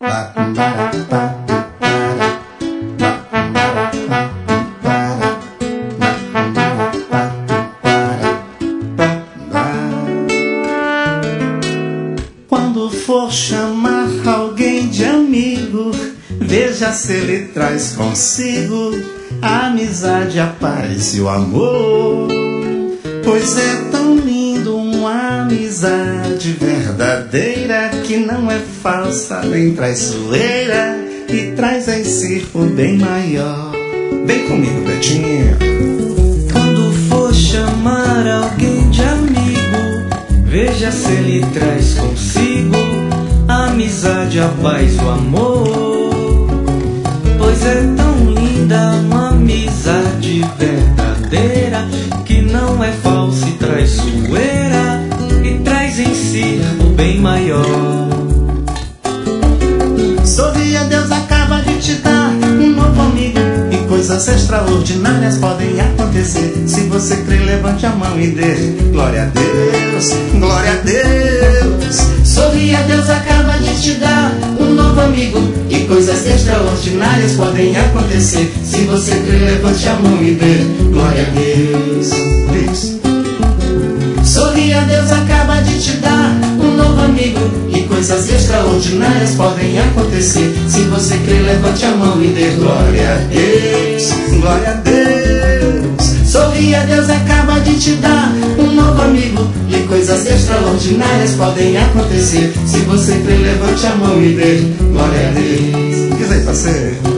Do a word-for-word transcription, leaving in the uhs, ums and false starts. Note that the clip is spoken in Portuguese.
Quando for chamar alguém de amigo, veja se ele traz consigo a amizade, a paz e o amor. Pois é tão lindo uma amizade verdadeira, que não é falsa nem traiçoeira, e traz em si o bem maior. Vem comigo, Betinho. Quando for chamar alguém de amigo, veja se ele traz consigo a amizade, a paz e o amor. Pois é tão linda uma amizade verdadeira, que não é falsa e traiçoeira, e traz em si o bem maior. Sorria, Deus acaba de te dar um novo amigo, e coisas extraordinárias podem acontecer. Se você crê, levante a mão e dê glória a Deus, glória a Deus. Sorria, Deus acaba de te dar um novo amigo, e coisas extraordinárias podem acontecer. Se você crê, levante a mão e dê glória a Deus. Deus. Sorria, Deus acaba de te dar um novo amigo, e coisas extraordinárias podem acontecer. Se você crê, levante a mão e dê glória a Deus, glória a Deus. Sorria, Deus acaba de te dar um novo amigo, e coisas extraordinárias podem acontecer. Se você crê, levante a mão e dê glória a Deus. Diz aí, parceiro.